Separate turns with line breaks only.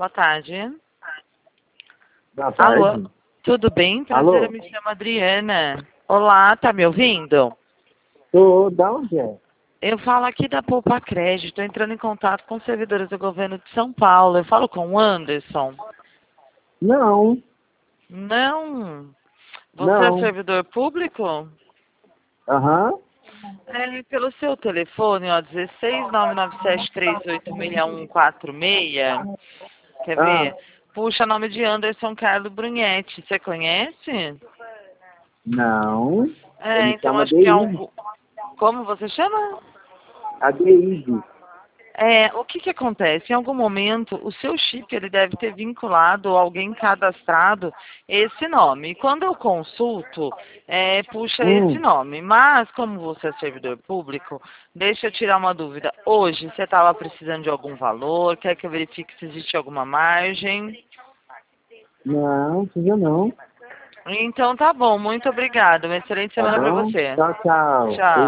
Boa tarde.
Boa tarde.
Alô, tudo bem? Prazer,
Alô?
eu me chamo Adriana. Olá, tá me ouvindo?
Tô, da onde é?
Eu falo aqui da Poupa Crédito, estou entrando em contato com servidores do governo de São Paulo. Eu falo com o Anderson.
Não,
Não. Você é
não.
servidor público?
Aham.
É, pelo seu telefone, ó, 16997386146. Quer
Ah,
ver? Puxa, nome de Anderson Carlos Brunhetti. Você conhece?
não. Eu
É,
me
então
chamo
acho que é
Adeildo.
algo. Como você chama?
Adeildo.
É, o que que acontece? Em algum momento, o seu chip ele deve ter vinculado ou alguém cadastrado esse nome. E quando eu consulto, puxa esse
Hum,
nome. Mas, como você é servidor público, deixa eu tirar uma dúvida. Hoje, você estava precisando de algum valor? Quer que eu verifique se existe alguma margem?
não, precisa não.
Então, tá bom. Muito obrigada. Uma excelente
Tá
semana para
bom?
você.
Tchau, tchau.
Tchau.